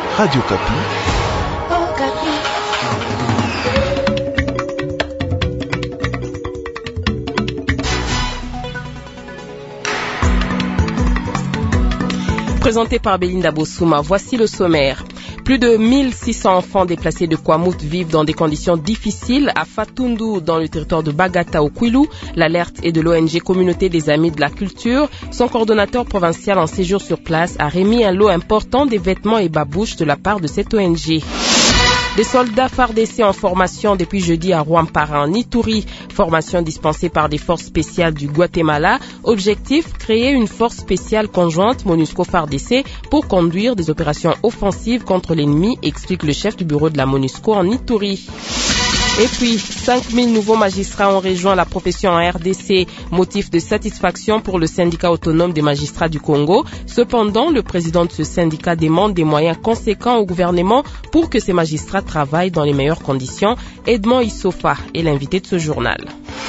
Radio Kapi. Présenté par Belinda Bossouma, voici le sommaire. Plus de 1600 enfants déplacés de Kwamout vivent dans des conditions difficiles à Fatundu, dans le territoire de Bagata au Kwilu. L'alerte est de l'ONG Communauté des Amis de la Culture. Son coordonnateur provincial en séjour sur place a remis un lot important des vêtements et babouches de la part de cette ONG. Des soldats FARDC en formation depuis jeudi à Rwampara en Ituri. Formation dispensée par des forces spéciales du Guatemala. Objectif, créer une force spéciale conjointe MONUSCO-FARDC pour conduire des opérations offensives contre l'ennemi, explique le chef du bureau de la MONUSCO en Ituri. Et puis, 5000 nouveaux magistrats ont rejoint la profession en RDC, motif de satisfaction pour le syndicat autonome des magistrats du Congo. Cependant, le président de ce syndicat demande des moyens conséquents au gouvernement pour que ces magistrats travaillent dans les meilleures conditions. Edmond Issofa est l'invité de ce journal.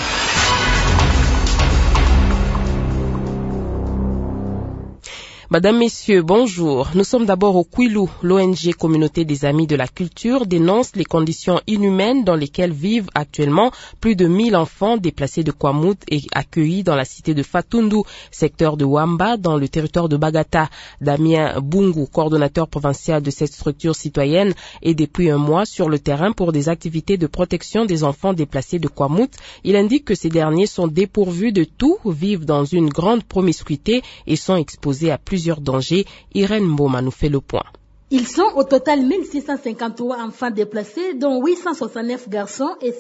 Madame, Messieurs, bonjour. Nous sommes d'abord au Kwilu. L'ONG Communauté des Amis de la Culture dénonce les conditions inhumaines dans lesquelles vivent actuellement plus de 1000 enfants déplacés de Kwamout et accueillis dans la cité de Fatundu, secteur de Wamba, dans le territoire de Bagata. Damien Bungu, coordonnateur provincial de cette structure citoyenne, est depuis un mois sur le terrain pour des activités de protection des enfants déplacés de Kwamout. Il indique que ces derniers sont dépourvus de tout, vivent dans une grande promiscuité et sont exposés à plusieurs dangers. Irène Mboma nous fait le point. Ils sont au total 1653 enfants déplacés, dont 869 garçons et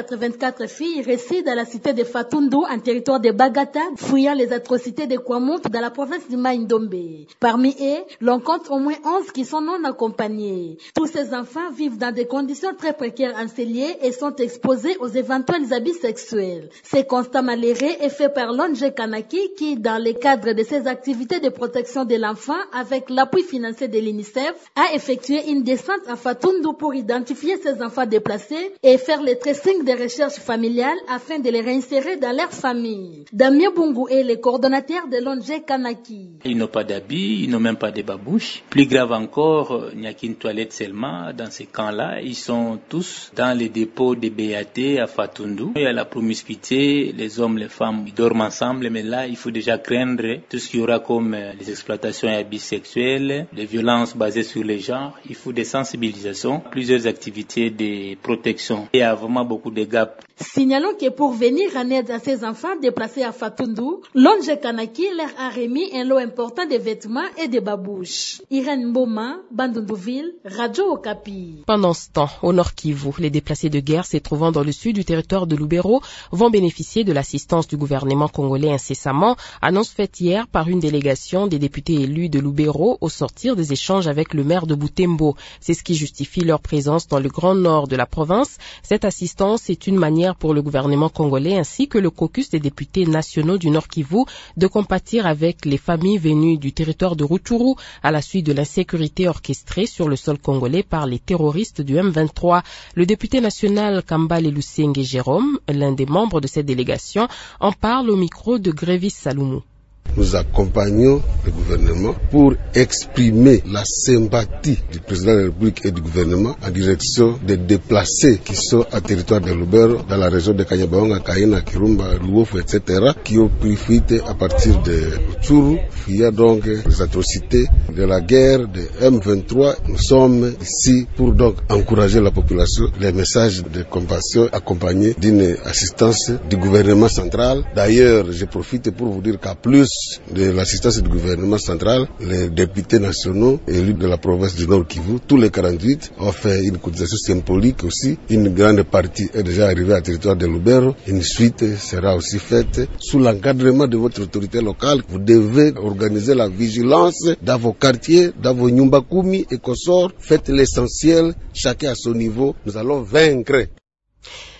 784 filles résident à la cité de Fatundu, en territoire de Bagata, fuyant les atrocités de Kwamout dans la province du Mai-Ndombe. Parmi eux, l'on compte au moins 11 qui sont non accompagnés. Tous ces enfants vivent dans des conditions très précaires en cellier et sont exposés aux éventuels abus sexuels. Ce constat malheureux est fait par l'ONG Kanaki qui, dans le cadre de ses activités de protection de l'enfant, avec l'appui financier de l'UNICEF, a effectué une descente à Fatundu pour identifier ces enfants déplacés et faire le tracing des recherches familiales afin de les réinsérer dans leur famille. Damien Bungu est le coordonnateur de l'ONG Kanaki. Ils n'ont pas d'habits, ils n'ont même pas de babouches. Plus grave encore, il n'y a qu'une toilette seulement. Dans ces camps-là, ils sont tous dans les dépôts des BAT à Fatundu. Il y a la promiscuité, les hommes, les femmes, ils dorment ensemble, mais là, il faut déjà craindre tout ce qu'il y aura comme les exploitations et abus sexuels, les violences basées sur les genres. Il faut des sensibilisations, plusieurs activités de protection. Il y a vraiment beaucoup de gaps. Signalons que pour venir en aide à ces enfants déplacés à Fatundu, l'ONG Kanaki leur a remis un lot important de vêtements et de babouches. Irène Mboma, Bandundouville, Radio Okapi. Pendant ce temps, au Nord Kivu, les déplacés de guerre se trouvant dans le sud du territoire de Lubero vont bénéficier de l'assistance du gouvernement congolais incessamment, annonce faite hier par une délégation des députés élus de Lubero au sortir des échanges avec le maire de Butembo. C'est ce qui justifie leur présence dans le grand nord de la province. Cette assistance est une manière pour le gouvernement congolais ainsi que le caucus des députés nationaux du Nord Kivu de compatir avec les familles venues du territoire de Rutshuru à la suite de l'insécurité orchestrée sur le sol congolais par les terroristes du M23. Le député national Kambale Lusenge Jérôme, l'un des membres de cette délégation, en parle au micro de Grévis Saloumou. Nous accompagnons le gouvernement pour exprimer la sympathie du président de la République et du gouvernement en direction des déplacés qui sont à territoire de Lubero, dans la région de Kanyabayonga, Kaina, Kirumba, Luofu, etc., qui ont pu fuiter à partir de Rutshuru, fuyant donc les atrocités de la guerre de M23. Nous sommes ici pour donc encourager la population, les messages de compassion accompagnés d'une assistance du gouvernement central. D'ailleurs, je profite pour vous dire qu'à plus de l'assistance du gouvernement central, les députés nationaux élus de la province du Nord Kivu, tous les 48, ont fait une cotisation symbolique aussi. Une grande partie est déjà arrivée à territoire de Lubero. Une suite sera aussi faite sous l'encadrement de votre autorité locale. Vous devez organiser la vigilance dans vos quartiers, dans vos nyumbakumi et consorts. Faites l'essentiel, chacun à son niveau. Nous allons vaincre.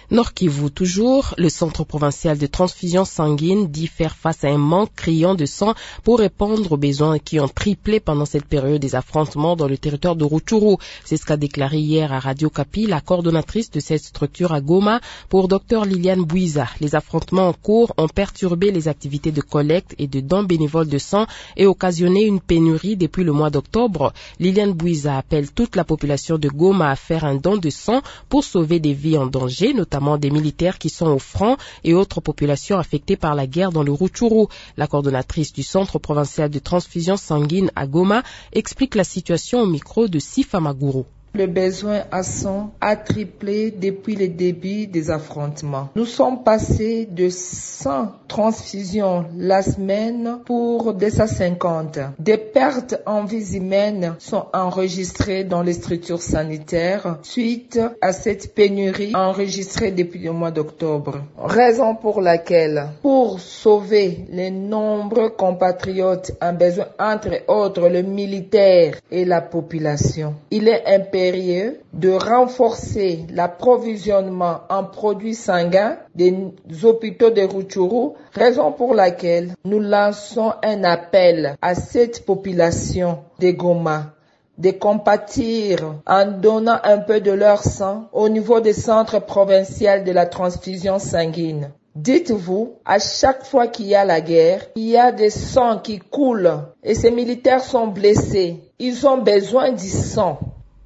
Nord Kivu toujours, le centre provincial de transfusion sanguine dit faire face à un manque criant de sang pour répondre aux besoins qui ont triplé pendant cette période des affrontements dans le territoire de Rutshuru. C'est ce qu'a déclaré hier à Radio Kapi la coordonnatrice de cette structure à Goma pour Dr Liliane Bouiza. Les affrontements en cours ont perturbé les activités de collecte et de dons bénévoles de sang et occasionné une pénurie depuis le mois d'octobre. Liliane Bouiza appelle toute la population de Goma à faire un don de sang pour sauver des vies en danger, notamment des militaires qui sont au front et autres populations affectées par la guerre dans le Rutshuru. La coordonnatrice du centre provincial de transfusion sanguine à Goma explique la situation au micro de Sifa Maguru. Le besoin à sang a triplé depuis le début des affrontements. Nous sommes passés de 100 transfusions la semaine pour 250. Des pertes en vies humaines sont enregistrées dans les structures sanitaires suite à cette pénurie enregistrée depuis le mois d'octobre. Raison pour laquelle, pour sauver les nombreux compatriotes en besoin, entre autres le militaire et la population, il est impératif de renforcer l'approvisionnement en produits sanguins des hôpitaux de Rutshuru, raison pour laquelle nous lançons un appel à cette population de Goma de compatir en donnant un peu de leur sang au niveau des centres provinciaux de la transfusion sanguine. Dites-vous, à chaque fois qu'il y a la guerre, il y a des sangs qui coulent et ces militaires sont blessés. Ils ont besoin du sang.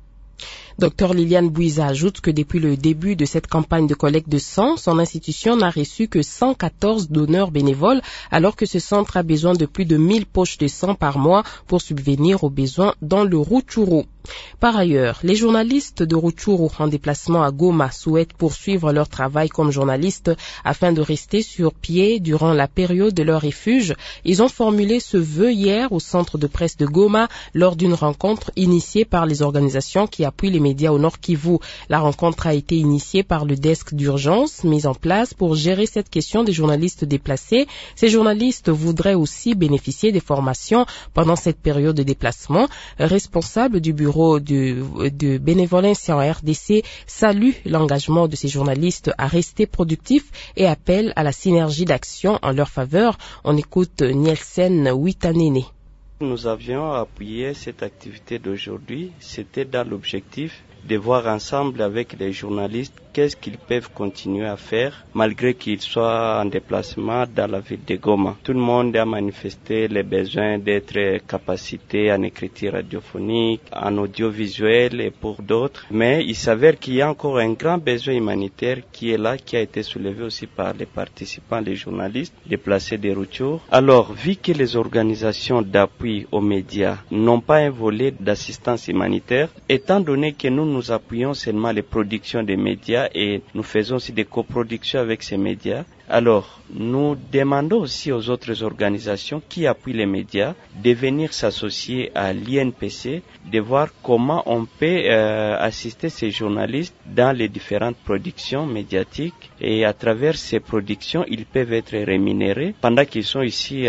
Dr Liliane Bouiza ajoute que depuis le début de cette campagne de collecte de sang, son institution n'a reçu que 114 donneurs bénévoles, alors que ce centre a besoin de plus de 1000 poches de sang par mois pour subvenir aux besoins dans le Rutshuru. Par ailleurs, les journalistes de Rutshuru en déplacement à Goma souhaitent poursuivre leur travail comme journalistes afin de rester sur pied durant la période de leur refuge. Ils ont formulé ce vœu hier au centre de presse de Goma lors d'une rencontre initiée par les organisations qui appuient les médias au Nord Kivu. La rencontre a été initiée par le desk d'urgence mis en place pour gérer cette question des journalistes déplacés. Ces journalistes voudraient aussi bénéficier des formations pendant cette période de déplacement. Responsable du bureau de bénévolencia en RDC salue l'engagement de ces journalistes à rester productifs et appelle à la synergie d'action en leur faveur. On écoute Nielsen Witanene. Nous avions appuyé cette activité d'aujourd'hui. C'était dans l'objectif de voir ensemble avec les journalistes qu'est-ce qu'ils peuvent continuer à faire malgré qu'ils soient en déplacement dans la ville de Goma. Tout le monde a manifesté les besoins d'être capacité en écriture radiophonique, en audiovisuel et pour d'autres. Mais il s'avère qu'il y a encore un grand besoin humanitaire qui est là, qui a été soulevé aussi par les participants, les journalistes déplacés de Rutshuru. Alors, vu que les organisations d'appui aux médias n'ont pas un volet d'assistance humanitaire, étant donné que nous appuyons seulement les productions des médias et nous faisons aussi des coproductions avec ces médias. Alors, nous demandons aussi aux autres organisations qui appuient les médias de venir s'associer à l'INPC, de voir comment on peut assister ces journalistes dans les différentes productions médiatiques et à travers ces productions, ils peuvent être rémunérés pendant qu'ils sont ici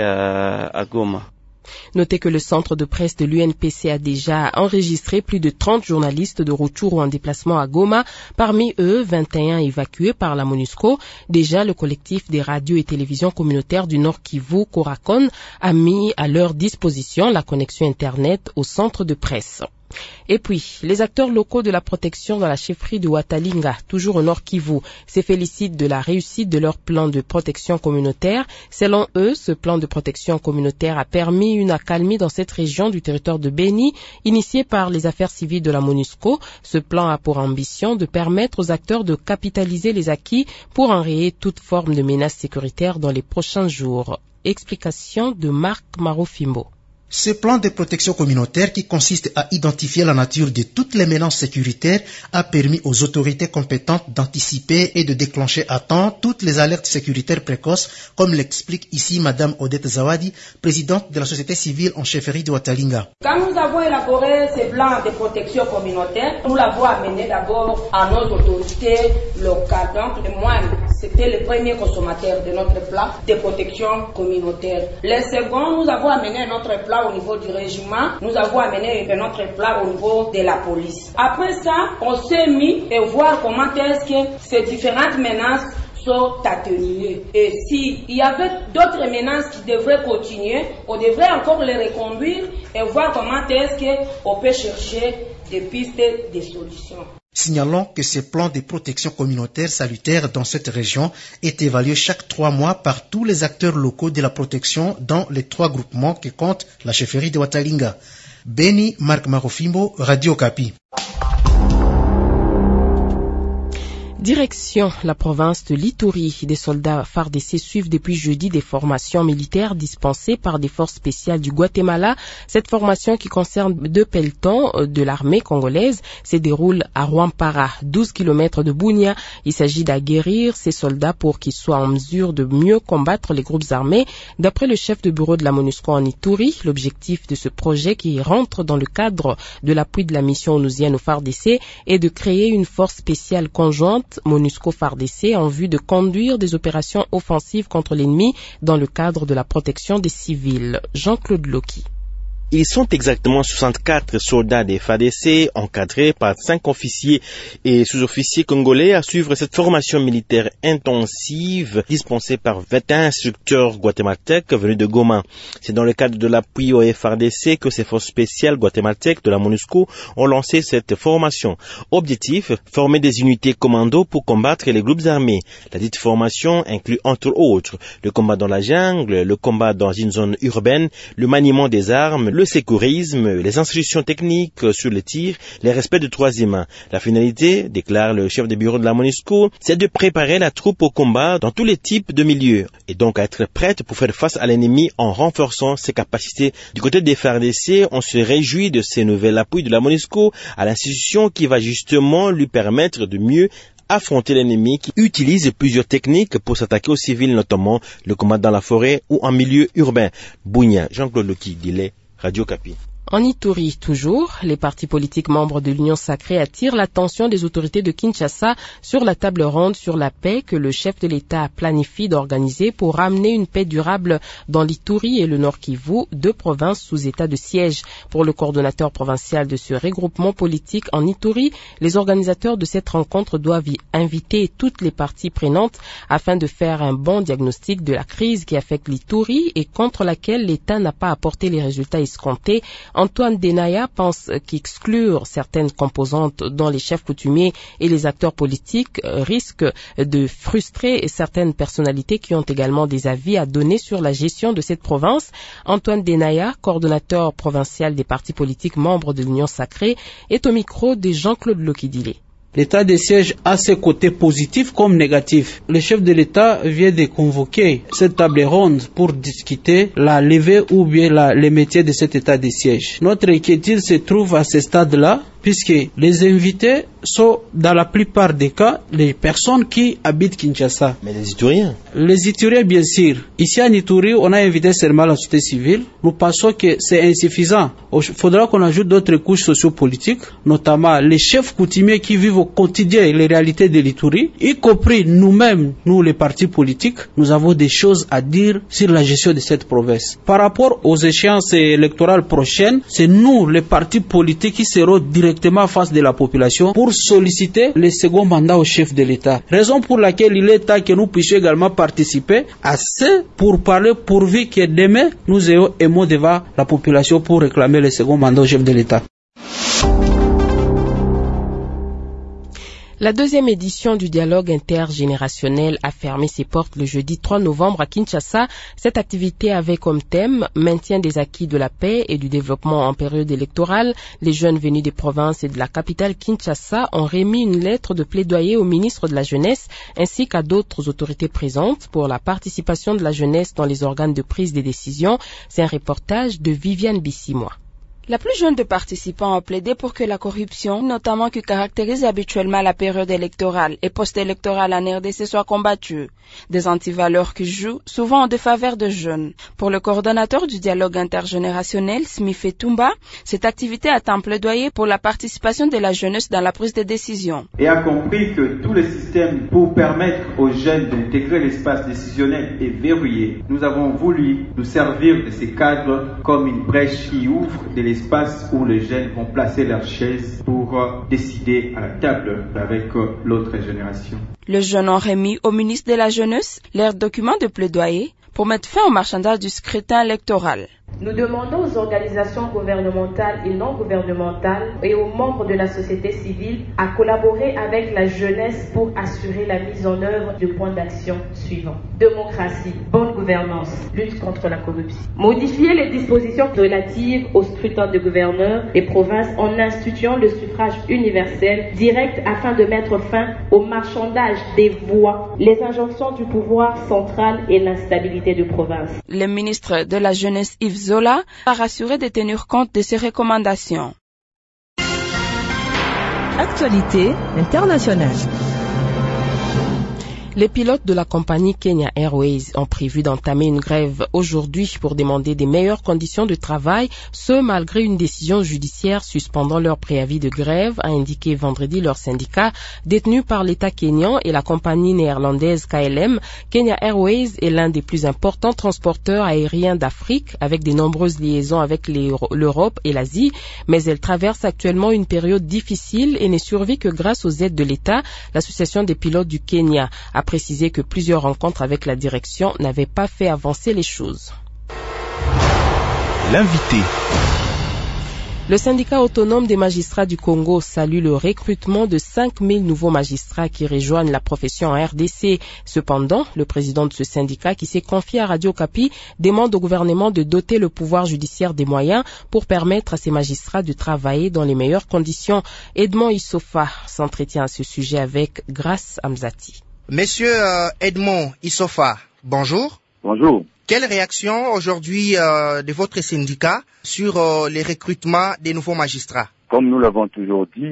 à Goma. Notez que le centre de presse de l'UNPC a déjà enregistré plus de 30 journalistes de Rutshuru en déplacement à Goma, parmi eux 21 évacués par la MONUSCO. Déjà, le collectif des radios et télévisions communautaires du Nord Kivu, Korakon, a mis à leur disposition la connexion Internet au centre de presse. Et puis, les acteurs locaux de la protection dans la chefferie de Watalinga, toujours au Nord Kivu, se félicitent de la réussite de leur plan de protection communautaire. Selon eux, ce plan de protection communautaire a permis une accalmie dans cette région du territoire de Beni, initié par les affaires civiles de la MONUSCO. Ce plan a pour ambition de permettre aux acteurs de capitaliser les acquis pour enrayer toute forme de menace sécuritaire dans les prochains jours. Explication de Marc Marofimbo. Ce plan de protection communautaire qui consiste à identifier la nature de toutes les menaces sécuritaires a permis aux autorités compétentes d'anticiper et de déclencher à temps toutes les alertes sécuritaires précoces, comme l'explique ici Madame Odette Zawadi, présidente de la société civile en chefferie de Watalinga. Quand nous avons élaboré ce plan de protection communautaire, nous l'avons amené d'abord à nos autorités locales, donc les moines. C'était le premier consommateur de notre plat de protection communautaire. Le second, nous avons amené notre plat au niveau du régiment, nous avons amené notre plat au niveau de la police. Après ça, on s'est mis et voir comment est-ce que ces différentes menaces sont atténuées. Et s'il y avait d'autres menaces qui devraient continuer, on devrait encore les reconduire et voir comment est-ce qu'on peut chercher des pistes, des solutions. Signalons que ce plan de protection communautaire salutaire dans cette région est évalué chaque 3 mois par tous les acteurs locaux de la protection dans les 3 groupements que compte la chefferie de Watalinga. Beni, Marc Marofimbo, Radio Kapi. Direction la province de l'Ituri. Des soldats FARDC suivent depuis jeudi des formations militaires dispensées par des forces spéciales du Guatemala. Cette formation, qui concerne 2 pelotons de l'armée congolaise, se déroule à Rwampara, 12 km de Bunia. Il s'agit d'aguerrir ces soldats pour qu'ils soient en mesure de mieux combattre les groupes armés. D'après le chef de bureau de la MONUSCO en Ituri, l'objectif de ce projet, qui rentre dans le cadre de l'appui de la mission onusienne au FARDC, est de créer une force spéciale conjointe MONUSCO-FARDC en vue de conduire des opérations offensives contre l'ennemi dans le cadre de la protection des civils. Jean-Claude Loki. Ils sont exactement 64 soldats des FARDC encadrés par 5 officiers et sous-officiers congolais à suivre cette formation militaire intensive dispensée par 21 instructeurs guatémaltèques venus de Goma. C'est dans le cadre de l'appui au FARDC que ces forces spéciales guatémaltèques de la MONUSCO ont lancé cette formation. Objectif, former des unités commando pour combattre les groupes armés. La dite formation inclut entre autres le combat dans la jungle, le combat dans une zone urbaine, le maniement des armes, le sécurisme, les instructions techniques sur le tir, les respects de 3e main. La finalité, déclare le chef de bureau de la MONUSCO, c'est de préparer la troupe au combat dans tous les types de milieux et donc à être prête pour faire face à l'ennemi en renforçant ses capacités. Du côté des FARDC, on se réjouit de ces nouvelles appuis de la MONUSCO à l'institution qui va justement lui permettre de mieux affronter l'ennemi, qui utilise plusieurs techniques pour s'attaquer aux civils, notamment le combat dans la forêt ou en milieu urbain. Bounia, Jean-Claude Loki, Dillet, Radio Kapi. En Ituri, toujours, les partis politiques membres de l'Union sacrée attirent l'attention des autorités de Kinshasa sur la table ronde sur la paix que le chef de l'État planifie d'organiser pour ramener une paix durable dans l'Ituri et le Nord Kivu, 2 provinces sous état de siège. Pour le coordonnateur provincial de ce regroupement politique en Ituri, les organisateurs de cette rencontre doivent y inviter toutes les parties prenantes afin de faire un bon diagnostic de la crise qui affecte l'Ituri et contre laquelle l'État n'a pas apporté les résultats escomptés. Antoine Denaya pense qu'exclure certaines composantes dont les chefs coutumiers et les acteurs politiques risquent de frustrer certaines personnalités qui ont également des avis à donner sur la gestion de cette province. Antoine Denaya, coordonnateur provincial des partis politiques membres de l'Union sacrée, est au micro de Jean-Claude Lokidile. L'état de siège a ses côtés positifs comme négatifs. Le chef de l'État vient de convoquer cette table ronde pour discuter la levée ou bien les métiers de cet état de siège. Notre inquiétude se trouve à ce stade-là, puisque les invités sont dans la plupart des cas les personnes qui habitent Kinshasa. Mais les Ituriens? Les Ituriens, bien sûr. Ici à Ituri, on a invité seulement la société civile. Nous pensons que c'est insuffisant. Il faudra qu'on ajoute d'autres couches sociopolitiques, notamment les chefs coutumiers qui vivent au quotidien les réalités de l'Ituri, y compris nous-mêmes, nous les partis politiques, nous avons des choses à dire sur la gestion de cette province. Par rapport aux échéances électorales prochaines, c'est nous, les partis politiques, qui seront directement face de la population pour solliciter le second mandat au chef de l'État. Raison pour laquelle il est temps que nous puissions également participer à ce pour parler pourvu que demain nous ayons un mot devant la population pour réclamer le second mandat au chef de l'État. La 2e édition du dialogue intergénérationnel a fermé ses portes le jeudi 3 novembre à Kinshasa. Cette activité avait comme thème maintien des acquis de la paix et du développement en période électorale. Les jeunes venus des provinces et de la capitale Kinshasa ont remis une lettre de plaidoyer au ministre de la Jeunesse ainsi qu'à d'autres autorités présentes pour la participation de la jeunesse dans les organes de prise des décisions. C'est un reportage de Viviane Bissimois. La plus jeune des participants a plaidé pour que la corruption, notamment qui caractérise habituellement la période électorale et post-électorale en RDC, soit combattue. Des antivaleurs qui jouent souvent en défaveur de jeunes. Pour le coordonnateur du dialogue intergénérationnel, Smith Tumba, cette activité a un plaidoyer pour la participation de la jeunesse dans la prise de décision. Et a compris que tous les systèmes pour permettre aux jeunes d'intégrer l'espace décisionnel est verrouillé. Nous avons voulu nous servir de ces cadres comme une brèche qui ouvre de l'espace où les jeunes vont placer leurs chaises pour décider à la table avec l'autre génération. Les jeunes ont remis au ministre de la Jeunesse leur document de plaidoyer pour mettre fin au marchandage du scrutin électoral. Nous demandons aux organisations gouvernementales et non gouvernementales et aux membres de la société civile à collaborer avec la jeunesse pour assurer la mise en œuvre du point d'action suivant. Démocratie, bonne gouvernance, lutte contre la corruption. Modifier les dispositions relatives au scrutin de gouverneurs et provinces en instituant le suffrage universel direct afin de mettre fin au marchandage des voix, les injonctions du pouvoir central et l'instabilité de province. Le ministre de la Jeunesse Yves Zola a rassuré de tenir compte de ces recommandations. Actualité internationale. Les pilotes de la compagnie Kenya Airways ont prévu d'entamer une grève aujourd'hui pour demander des meilleures conditions de travail, ce malgré une décision judiciaire suspendant leur préavis de grève, a indiqué vendredi leur syndicat détenu par l'État kényan et la compagnie néerlandaise KLM. Kenya Airways est l'un des plus importants transporteurs aériens d'Afrique avec de nombreuses liaisons avec l'Europe et l'Asie, mais elle traverse actuellement une période difficile et n'est survie que grâce aux aides de l'État. L'association des pilotes du Kenya a précisé que plusieurs rencontres avec la direction n'avaient pas fait avancer les choses. L'invité. Le syndicat autonome des magistrats du Congo salue le recrutement de 5000 nouveaux magistrats qui rejoignent la profession en RDC. Cependant, le président de ce syndicat, qui s'est confié à Radio Kapi, demande au gouvernement de doter le pouvoir judiciaire des moyens pour permettre à ces magistrats de travailler dans les meilleures conditions. Edmond Issofa s'entretient à ce sujet avec Grace Amzati. Monsieur Edmond Issofa, bonjour. Bonjour. Quelle réaction aujourd'hui de votre syndicat sur les recrutements des nouveaux magistrats? Comme nous l'avons toujours dit,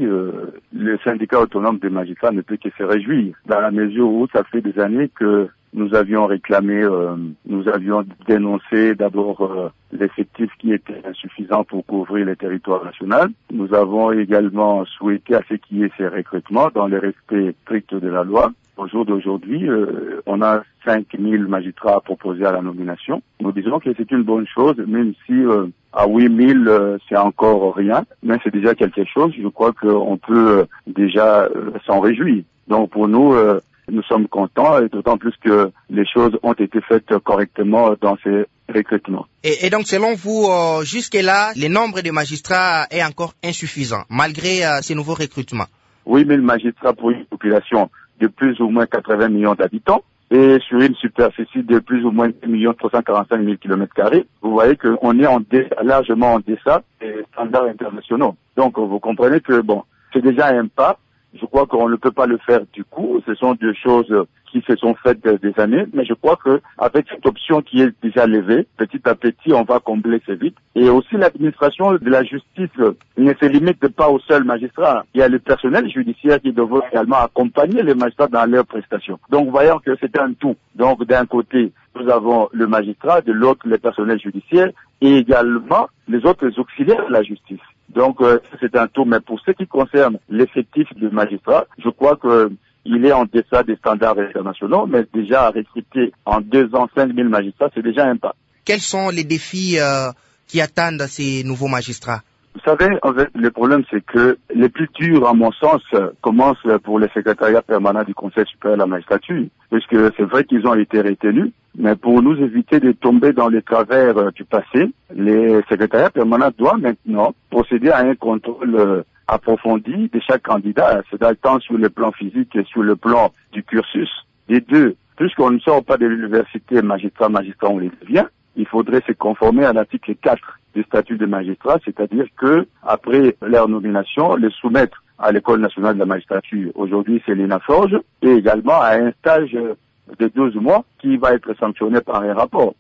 le syndicat autonome des magistrats ne peut que se réjouir, dans la mesure où ça fait des années que nous avions réclamé, nous avions dénoncé d'abord l'effectif qui était insuffisant pour couvrir le territoire national. Nous avons également souhaité à ce qu'il y ait ces recrutements dans le respect strict de la loi. Au jour d'aujourd'hui, on a 5000 magistrats proposés à la nomination. Nous disons que c'est une bonne chose, même si à 8000 c'est encore rien, mais c'est déjà quelque chose. Je crois qu'on peut déjà s'en réjouir. Donc pour nous, nous sommes contents, et d'autant plus que les choses ont été faites correctement dans ces recrutements. Et donc selon vous, jusque-là, le nombre de magistrats est encore insuffisant, malgré ces nouveaux recrutements? 8000 magistrats pour une population de plus ou moins 80 millions d'habitants et sur une superficie de plus ou moins 1 345 000 km². Vous voyez qu'on est largement en deçà des standards internationaux. Donc vous comprenez que bon, c'est déjà un pas. Je crois qu'on ne peut pas le faire du coup. Ce sont deux choses qui se sont faites des années, mais je crois que avec cette option qui est déjà levée, petit à petit, on va combler ces vides. Et aussi l'administration de la justice ne se limite pas aux seuls magistrats. Il y a le personnel judiciaire qui devrait également accompagner les magistrats dans leurs prestations. Donc voyons que c'est un tout. Donc d'un côté, nous avons le magistrat, de l'autre le personnel judiciaire et également les autres auxiliaires de la justice. Donc c'est un tout, mais pour ce qui concerne l'effectif du magistrat, je crois que il est en deçà des standards internationaux, mais déjà à recruter en 2 ans 5000 magistrats, c'est déjà un pas. Quels sont les défis qui attendent ces nouveaux magistrats? Vous savez, en fait, le problème, c'est que les plus durs, à mon sens, commencent pour les secrétariats permanents du Conseil supérieur de la magistrature, puisque c'est vrai qu'ils ont été retenus, mais pour nous éviter de tomber dans les travers du passé, les secrétariats permanents doivent maintenant procéder à un contrôle approfondi de chaque candidat, c'est-à-dire tant sur le plan physique que sur le plan du cursus. Les deux, puisqu'on ne sort pas de l'université magistrat, on les devient, il faudrait se conformer à l'article 4 du statut de magistrat, c'est-à-dire que après leur nomination, les soumettre à l'École nationale de la magistrature. Aujourd'hui, c'est l'INAFORGE, et également à un stage de 12 mois qui va être sanctionné par un rapport.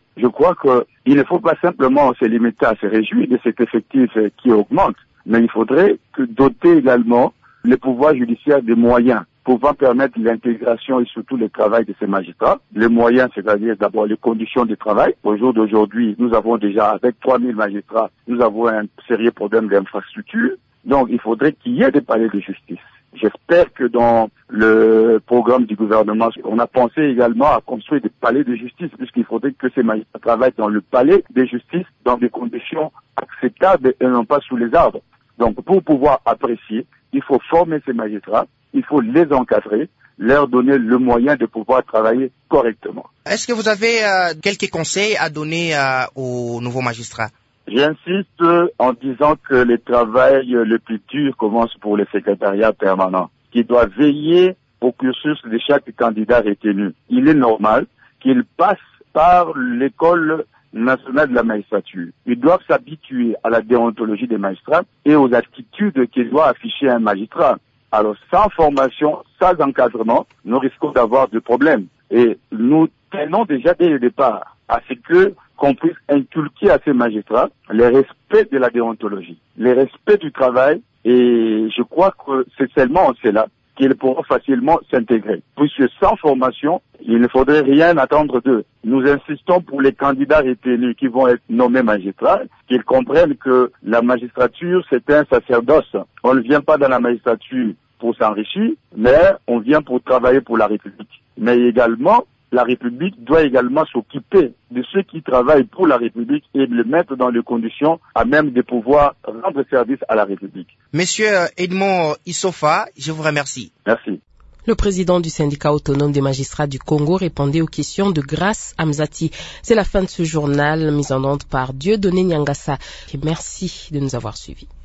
Je crois qu'il ne faut pas simplement se limiter à se réjouir de cet effectif qui augmente, mais il faudrait doter également le pouvoir judiciaire des moyens pouvant permettre l'intégration et surtout le travail de ces magistrats. Les moyens, c'est-à-dire d'abord les conditions de travail. Au jour d'aujourd'hui, nous avons déjà, avec 3000 magistrats, nous avons un sérieux problème d'infrastructure. Donc, il faudrait qu'il y ait des palais de justice. J'espère que dans le programme du gouvernement, on a pensé également à construire des palais de justice, puisqu'il faudrait que ces magistrats travaillent dans le palais de justice dans des conditions acceptables et non pas sous les arbres. Donc, pour pouvoir apprécier, il faut former ces magistrats, il faut les encadrer, leur donner le moyen de pouvoir travailler correctement. Est-ce que vous avez quelques conseils à donner aux nouveaux magistrats? J'insiste en disant que le travail le plus dur commence pour le secrétariat permanent, qui doit veiller au cursus de chaque candidat retenu. Il est normal qu'il passe par l'école nationale de la magistrature. Ils doivent s'habituer à la déontologie des magistrats et aux attitudes qu'il doit afficher un magistrat. Alors, sans formation, sans encadrement, nous risquons d'avoir des problèmes. Et nous tenons déjà dès le départ à ce qu'on puisse inculquer à ces magistrats le respect de la déontologie, le respect du travail, et je crois que c'est seulement en cela qu'ils pourront facilement s'intégrer. Puisque sans formation, il ne faudrait rien attendre d'eux. Nous insistons pour les candidats retenus qui vont être nommés magistrats, qu'ils comprennent que la magistrature, c'est un sacerdoce. On ne vient pas dans la magistrature pour s'enrichir, mais on vient pour travailler pour la République. Mais également, la République doit également s'occuper de ceux qui travaillent pour la République et de les mettre dans les conditions à même de pouvoir rendre service à la République. Monsieur Edmond Issofa, je vous remercie. Merci. Le président du syndicat autonome des magistrats du Congo répondait aux questions de Grace Amzati. C'est la fin de ce journal mis en onde par Dieudonné Nyangassa. Et merci de nous avoir suivis.